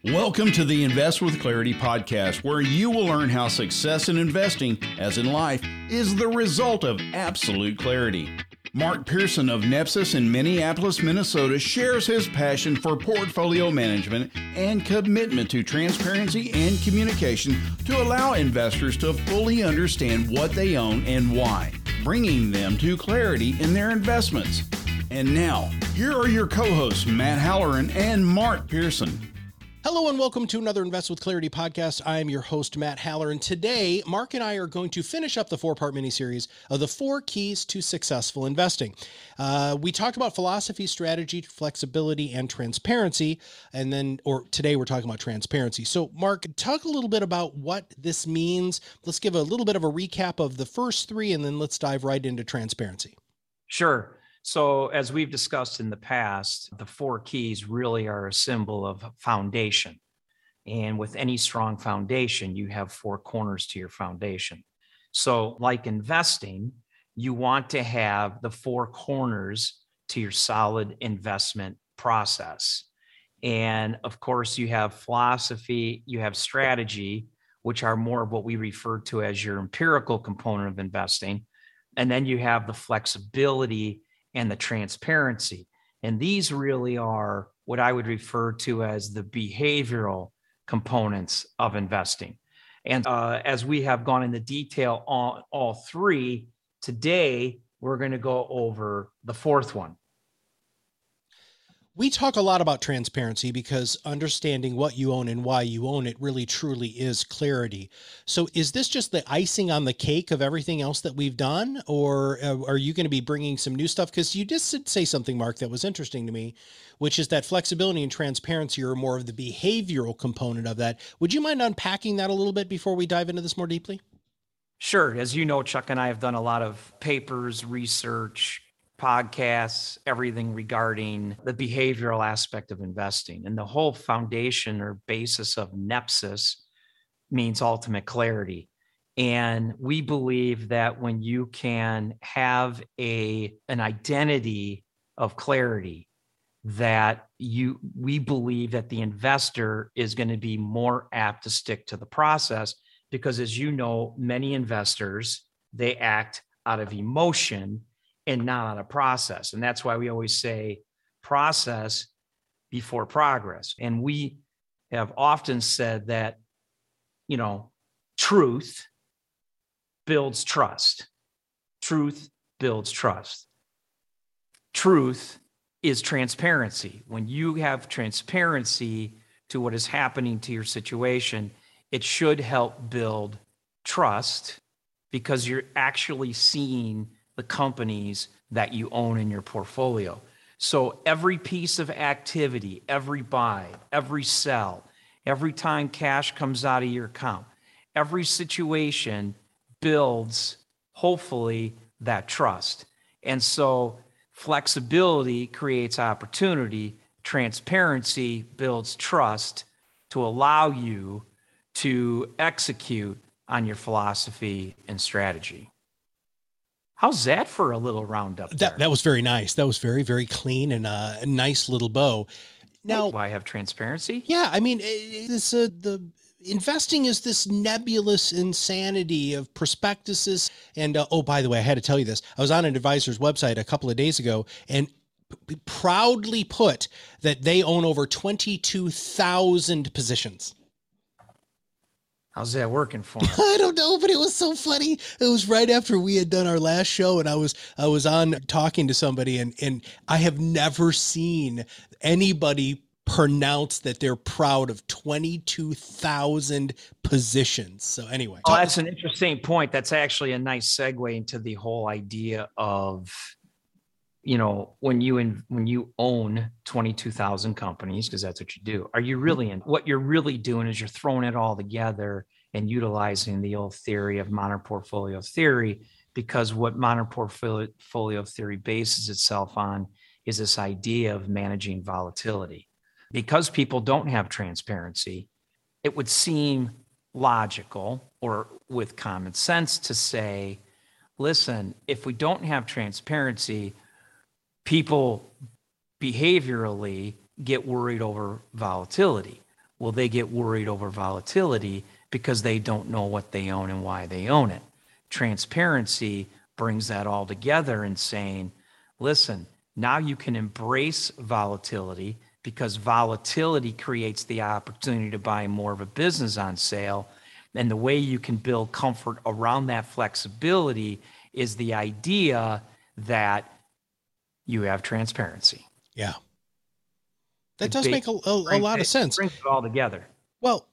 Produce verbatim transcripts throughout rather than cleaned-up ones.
Welcome to the Invest with Clarity podcast, where you will learn how success in investing, as in life, is the result of absolute clarity. Mark Pearson of Nepsis in Minneapolis, Minnesota, shares his passion for portfolio management and commitment to transparency and communication to allow investors to fully understand what they own and why, bringing them to clarity in their investments. And now, here are your co-hosts, Matt Halloran and Mark Pearson. Hello and welcome to another Invest with Clarity podcast. I am your host, Matt Halloran. Today, Mark and I are going to finish up the four-part miniseries of the four keys to successful investing. Uh, we talked about philosophy, strategy, flexibility, and transparency. And then, or today we're talking about transparency. So Mark, talk a little bit about what this means. Let's give a little bit of a recap of the first three, and then let's dive right into transparency. Sure. So as we've discussed in the past, the four keys really are a symbol of foundation. And with any strong foundation, you have four corners to your foundation. So like investing, you want to have the four corners to your solid investment process. And of course, you have philosophy, you have strategy, which are more of what we refer to as your empirical component of investing. And then you have the flexibility and the transparency. And these really are what I would refer to as the behavioral components of investing. And uh, as we have gone into detail on all three, today we're going to go over the fourth one. We talk a lot about transparency because understanding what you own and why you own it really truly is clarity. So is this just the icing on the cake of everything else that we've done? Or are you going to be bringing some new stuff? Because you just did say something, Mark, that was interesting to me, which is that flexibility and transparency are more of the behavioral component of that. Would you mind unpacking that a little bit before we dive into this more deeply? Sure. As you know, Chuck and I have done a lot of papers, research, podcasts, everything regarding the behavioral aspect of investing. And the whole foundation or basis of Nepsis means ultimate clarity. And we believe that when you can have a an identity of clarity, that you we believe that the investor is going to be more apt to stick to the process, because as you know, many investors, they act out of emotion and not on a process. And that's why we always say process before progress. And we have often said that, you know, truth builds trust. Truth builds trust. Truth is transparency. When you have transparency to what is happening to your situation, it should help build trust, because you're actually seeing the companies that you own in your portfolio. So every piece of activity, every buy, every sell, every time cash comes out of your account, every situation builds, hopefully, that trust. And so flexibility creates opportunity. Transparency builds trust to allow you to execute on your philosophy and strategy. How's that for a little roundup there? That, that was very nice. That was very, very clean and uh, a nice little bow. Now, why have transparency? Yeah, I mean, this uh, the investing is this nebulous insanity of prospectuses. And uh, oh, by the way, I had to tell you this. I was on an advisor's website a couple of days ago and p- proudly put that they own over twenty-two thousand positions. How's that working for him? I don't know, but it was so funny. It was right after we had done our last show, and I was I was on talking to somebody, and and I have never seen anybody pronounce that they're proud of twenty-two thousand positions. So anyway. Oh, that's an interesting point. That's actually a nice segue into the whole idea of, you know, when you in, when you own twenty-two thousand companies, because that's what you do, are you really in? What you're really doing is you're throwing it all together and utilizing the old theory of modern portfolio theory, because what modern portfolio theory bases itself on is this idea of managing volatility. Because people don't have transparency, it would seem logical or with common sense to say, listen, if we don't have transparency, people behaviorally get worried over volatility. Well, they get worried over volatility because they don't know what they own and why they own it. Transparency brings that all together and saying, listen, now you can embrace volatility because volatility creates the opportunity to buy more of a business on sale. And the way you can build comfort around that flexibility is the idea that you have transparency. Yeah. That does make a, a, a lot of sense. Brings it all together. Well,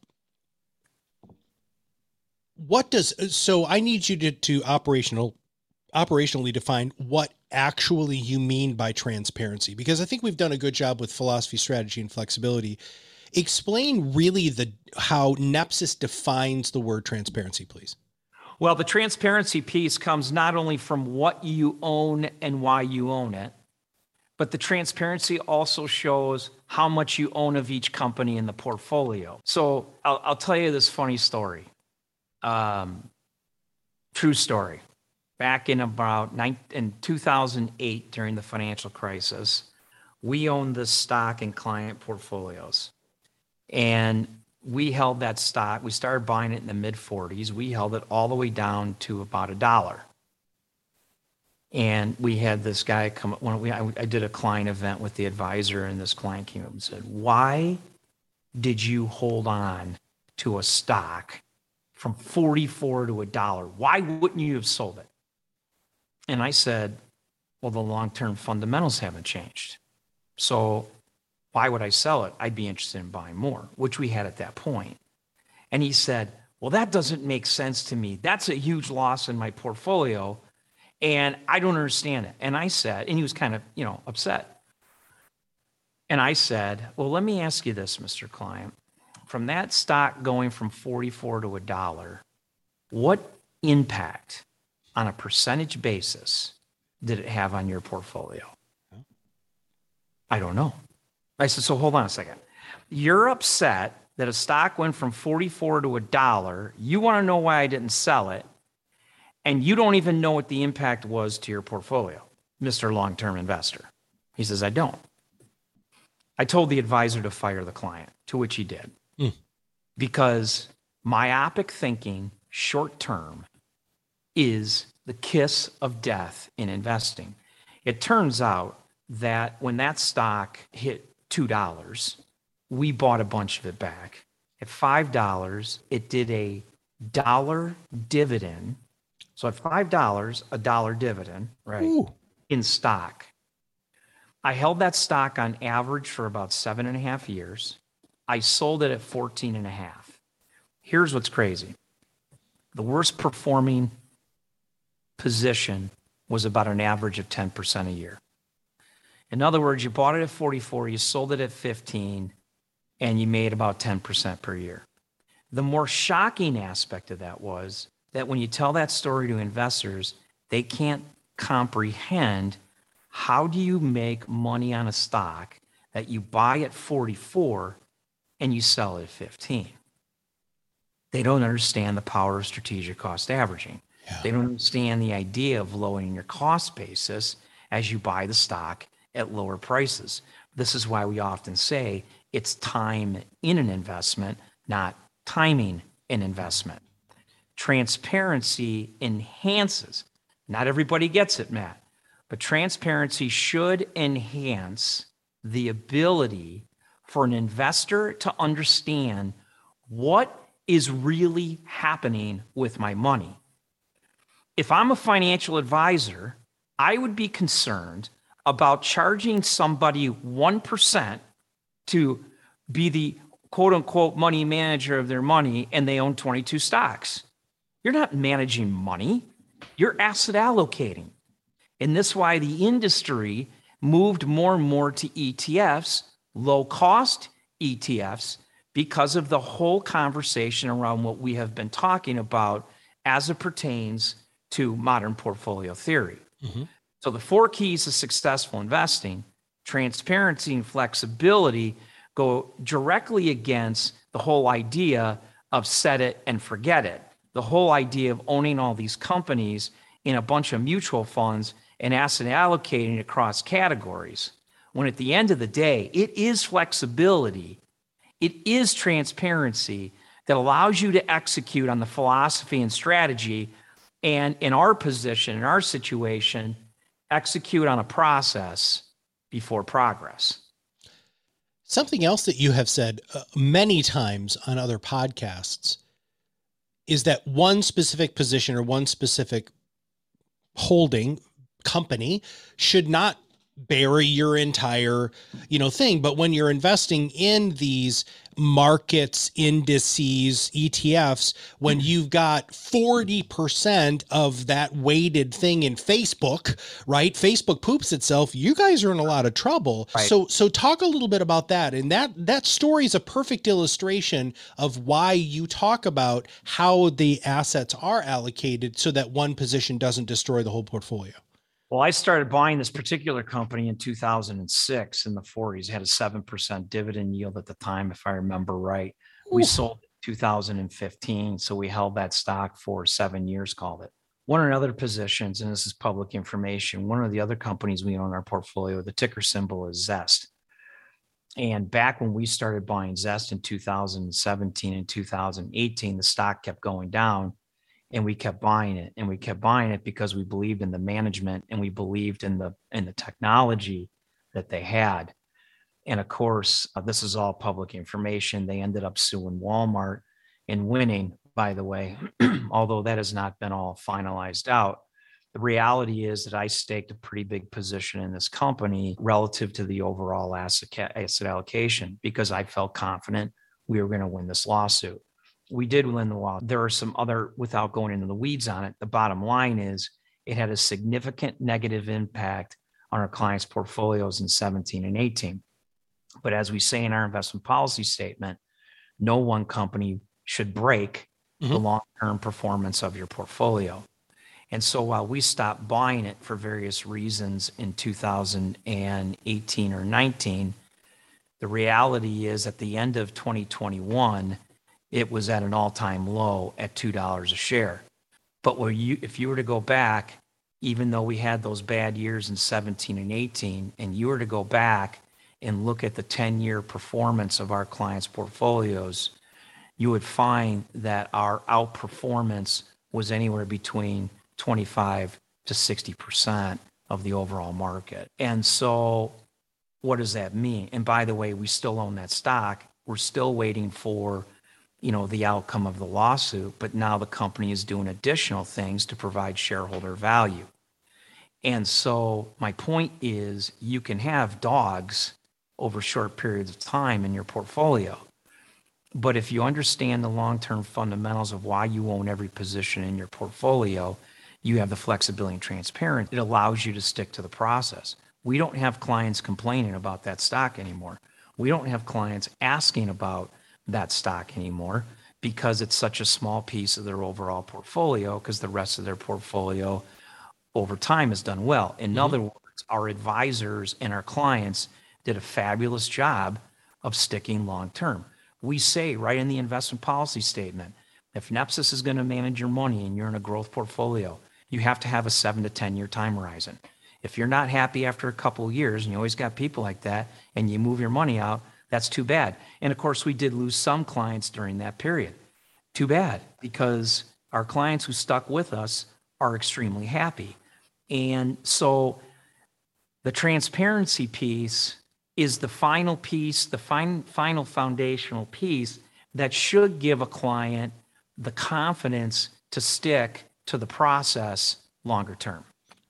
what does, so I need you to, to operational, operationally define what actually you mean by transparency, because I think we've done a good job with philosophy, strategy, and flexibility. Explain really the, how Nepsis defines the word transparency, please. Well, the transparency piece comes not only from what you own and why you own it, but the transparency also shows how much you own of each company in the portfolio. So I'll, I'll tell you this funny story. Um, true story. Back in about nine, in two thousand eight, during the financial crisis, we owned this stock in client portfolios. And we held that stock. We started buying it in the mid forties. We held it all the way down to about a dollar. And we had this guy come, when we, I, I did a client event with the advisor, and this client came up and said, why did you hold on to a stock from forty-four to a dollar? Why wouldn't you have sold it? And I said, well, the long-term fundamentals haven't changed. So why would I sell it? I'd be interested in buying more, which we had at that point. And he said, well, that doesn't make sense to me. That's a huge loss in my portfolio, and I don't understand it. And I said, and he was kind of, you know, upset. And I said, well, let me ask you this, Mister Client. From that stock going from forty-four to a dollar, what impact on a percentage basis did it have on your portfolio? I don't know. I said, so hold on a second. You're upset that a stock went from forty-four to a dollar. You want to know why I didn't sell it. And you don't even know what the impact was to your portfolio, Mister Long-Term Investor. He says, I don't. I told the advisor to fire the client, to which he did. Mm. Because myopic thinking, short-term, is the kiss of death in investing. It turns out that when that stock hit two dollars, we bought a bunch of it back. At five dollars, it did a dollar dividend. So at five dollars, a dollar dividend, right, Ooh. in stock. I held that stock on average for about seven and a half years. I sold it at fourteen and a half. Here's what's crazy. The worst performing position was about an average of ten percent a year. In other words, you bought it at forty-four, you sold it at fifteen, and you made about ten percent per year. The more shocking aspect of that was that when you tell that story to investors, they can't comprehend how do you make money on a stock that you buy at forty-four and you sell it at fifteen. They don't understand the power of strategic cost averaging. Yeah. They don't understand the idea of lowering your cost basis as you buy the stock at lower prices. This is why we often say it's time in an investment, not timing an investment. Transparency enhances. Not everybody gets it, Matt, but transparency should enhance the ability for an investor to understand what is really happening with my money. If I'm a financial advisor, I would be concerned about charging somebody one percent to be the quote unquote money manager of their money and they own twenty-two stocks. You're not managing money, you're asset allocating. And this is why the industry moved more and more to E T Fs, low cost E T Fs, because of the whole conversation around what we have been talking about as it pertains to modern portfolio theory. Mm-hmm. So the four keys to successful investing, transparency and flexibility, go directly against the whole idea of set it and forget it. The whole idea of owning all these companies in a bunch of mutual funds and asset allocating across categories. When at the end of the day, it is flexibility It is transparency that allows you to execute on the philosophy and strategy. And in our position, in our situation, execute on a process before progress. Something else that you have said uh, many times on other podcasts is that one specific position or one specific holding company should not bury your entire, you know, thing. But when you're investing in these markets, indices, E T Fs, when you've got forty percent of that weighted thing in Facebook, right? Facebook poops itself. You guys are in a lot of trouble. Right. So, so talk a little bit about that. And that, that story is a perfect illustration of why you talk about how the assets are allocated so that one position doesn't destroy the whole portfolio. Well, I started buying this particular company in two thousand six in the forties. It had a seven percent dividend yield at the time, if I remember right. We Ooh. sold it in two thousand fifteen. So we held that stock for seven years, called it. One of the other positions, and this is public information, one of the other companies we own in our portfolio, the ticker symbol is Zest. And back when we started buying Zest in two thousand seventeen and two thousand eighteen, the stock kept going down. And we kept buying it, and we kept buying it because we believed in the management and we believed in the in the technology that they had. And of course, uh, this is all public information. They ended up suing Walmart and winning, by the way, although that has not been all finalized out. The reality is that I staked a pretty big position in this company relative to the overall asset, asset allocation because I felt confident we were going to win this lawsuit. We did win the law. There are some other, without going into the weeds on it, the bottom line is it had a significant negative impact on our clients' portfolios in seventeen and eighteen. But as we say in our investment policy statement, no one company should break mm-hmm. the long-term performance of your portfolio. And so while we stopped buying it for various reasons in two thousand eighteen or nineteen, the reality is at the end of twenty twenty-one, it was at an all-time low at two dollars a share. But where you, if you were to go back, even though we had those bad years in seventeen and eighteen, and you were to go back and look at the ten-year performance of our clients' portfolios, you would find that our outperformance was anywhere between twenty-five to sixty percent of the overall market. And so what does that mean? And by the way, we still own that stock. We're still waiting for you know, the outcome of the lawsuit, but now the company is doing additional things to provide shareholder value. And so my point is you can have dogs over short periods of time in your portfolio. But if you understand the long-term fundamentals of why you own every position in your portfolio, you have the flexibility and transparency. It allows you to stick to the process. We don't have clients complaining about that stock anymore. We don't have clients asking about that stock anymore because it's such a small piece of their overall portfolio because the rest of their portfolio over time has done well. In mm-hmm. other words, our advisors and our clients did a fabulous job of sticking long-term. We say right in the investment policy statement, if Nepsis is going to manage your money and you're in a growth portfolio, you have to have a seven to ten year time horizon. If you're not happy after a couple of years, and you always got people like that, and you move your money out, that's too bad. And of course, we did lose some clients during that period. Too bad, because our clients who stuck with us are extremely happy. And so the transparency piece is the final piece, the fin- final foundational piece that should give a client the confidence to stick to the process longer term.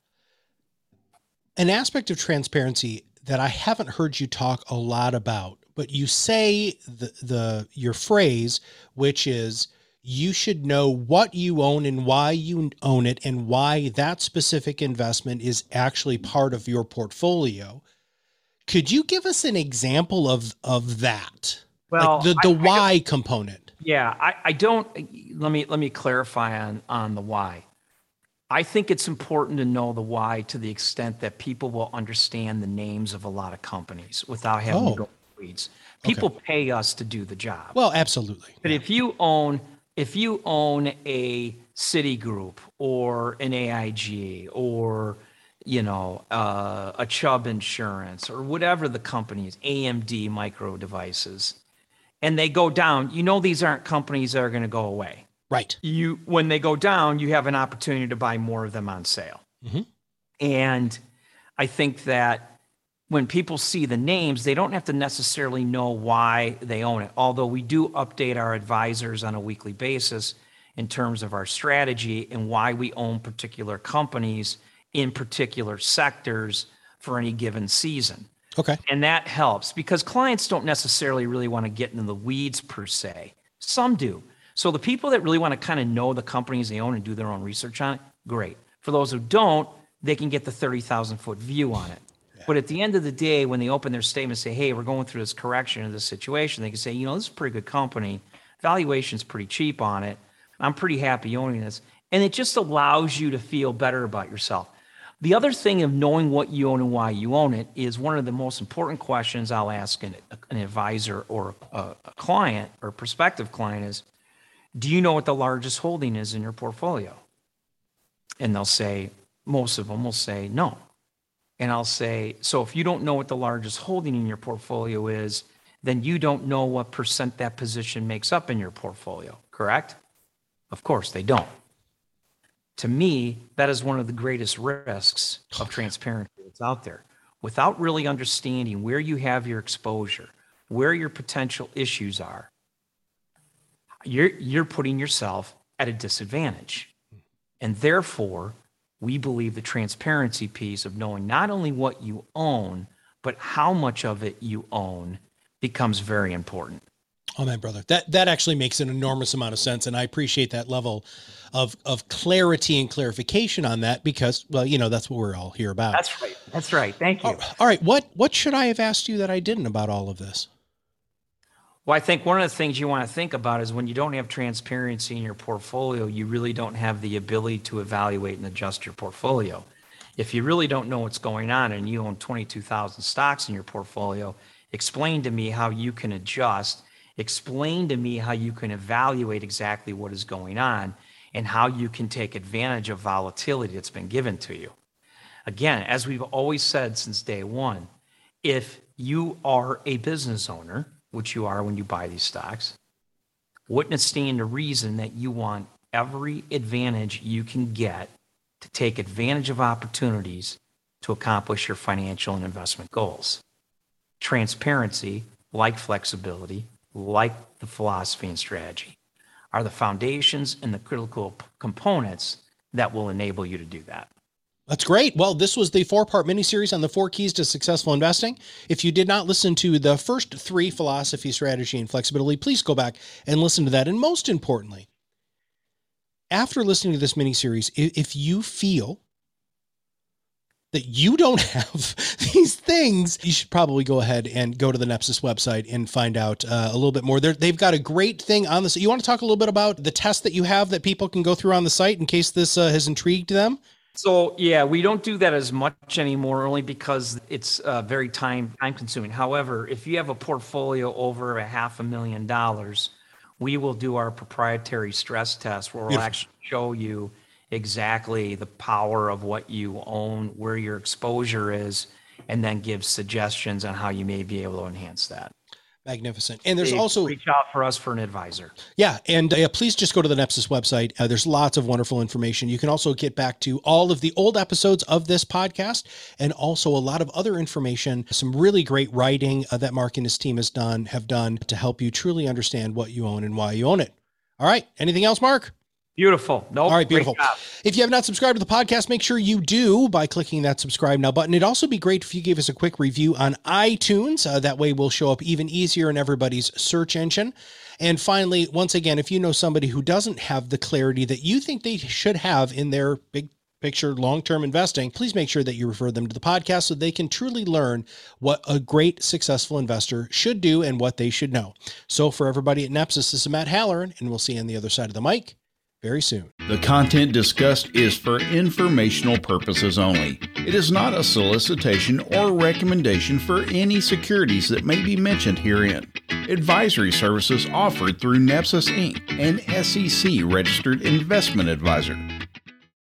An aspect of transparency that I haven't heard you talk a lot about, but you say the, the, your phrase, which is you should know what you own and why you own it and why that specific investment is actually part of your portfolio. Could you give us an example of, of that? Well, like the, the I, why I component. Yeah, I, I don't, let me, let me clarify on, on the why. I think it's important to know the why to the extent that people will understand the names of a lot of companies without having Oh. to go into the weeds. People Okay. pay us to do the job. Well, absolutely. But if you own, if you own a Citigroup or an A I G or, you know, uh, a Chubb Insurance or whatever the company is, A M D Micro Devices, and they go down, you know these aren't companies that are going to go away. Right. You when they go down, you have an opportunity to buy more of them on sale. Mm-hmm. And I think that when people see the names, they don't have to necessarily know why they own it. Although we do update our advisors on a weekly basis in terms of our strategy and why we own particular companies in particular sectors for any given season. Okay. And that helps because clients don't necessarily really want to get into the weeds per se. Some do. So the people that really want to kind of know the companies they own and do their own research on it, great. For those who don't, they can get the thirty thousand foot view on it. Yeah. But at the end of the day, when they open their statement and say, hey, we're going through this correction of this situation, they can say, you know, this is a pretty good company. Valuation's pretty cheap on it. I'm pretty happy owning this. And it just allows you to feel better about yourself. The other thing of knowing what you own and why you own it is one of the most important questions I'll ask an, an advisor or a, a client or prospective client is, do you know what the largest holding is in your portfolio? And they'll say, most of them will say no. And I'll say, so if you don't know what the largest holding in your portfolio is, then you don't know what percent that position makes up in your portfolio, correct? Of course they don't. To me, that is one of the greatest risks of transparency that's out there. Without really understanding where you have your exposure, where your potential issues are, you're, you're putting yourself at a disadvantage. And therefore, we believe the transparency piece of knowing not only what you own, but how much of it you own becomes very important. Oh, man, brother, that, that actually makes an enormous amount of sense. And I appreciate that level of, of clarity and clarification on that because, well, you know, that's what we're all here about. That's right. That's right. Thank you. All right. What, what should I have asked you that I didn't about all of this? Well, I think one of the things you want to think about is when you don't have transparency in your portfolio, you really don't have the ability to evaluate and adjust your portfolio. If you really don't know what's going on and you own twenty-two thousand stocks in your portfolio, explain to me how you can adjust. Explain to me how you can evaluate exactly what is going on and how you can take advantage of volatility that's been given to you. Again, as we've always said since day one, if you are a business owner, which you are when you buy these stocks, wouldn't it stand to reason that you want every advantage you can get to take advantage of opportunities to accomplish your financial and investment goals? Transparency, like flexibility, like the philosophy and strategy, are the foundations and the critical p- components that will enable you to do that. That's great. Well, this was the four-part mini-series on the four keys to successful investing. If you did not listen to the first three, philosophy, strategy, and flexibility, please go back and listen to that. And most importantly, after listening to this mini-series, if you feel that you don't have these things, you should probably go ahead and go to the Nepsis website and find out uh, a little bit more. They're, they've got a great thing on this. You want to talk a little bit about the test that you have that people can go through on the site in case this uh, has intrigued them? So yeah, we don't do that as much anymore, only because it's uh, very time time consuming. However, if you have a portfolio over a half a million dollars, we will do our proprietary stress test where we'll Beautiful. actually show you exactly the power of what you own, where your exposure is, and then give suggestions on how you may be able to enhance that. Magnificent. And there's They also reach out for us for an advisor. Yeah. And uh, please just go to the Nepsis website. Uh, there's lots of wonderful information. You can also get back to all of the old episodes of this podcast and also a lot of other information, some really great writing uh, that Mark and his team has done, have done to help you truly understand what you own and why you own it. All right. Anything else, Mark? Beautiful. No. Nope, All right, beautiful. If you have not subscribed to the podcast, make sure you do by clicking that subscribe now button. It'd also be great if you gave us a quick review on iTunes. Uh, that way we'll show up even easier in everybody's search engine. And finally, once again, if you know somebody who doesn't have the clarity that you think they should have in their big picture long-term investing, please make sure that you refer them to the podcast so they can truly learn what a great successful investor should do and what they should know. So for everybody at Nepsis, this is Matt Halloran, and we'll see you on the other side of the mic very soon. The content discussed is for informational purposes only. It is not a solicitation or recommendation for any securities that may be mentioned herein. Advisory services offered through Nepsis Incorporated, an S E C registered investment advisor.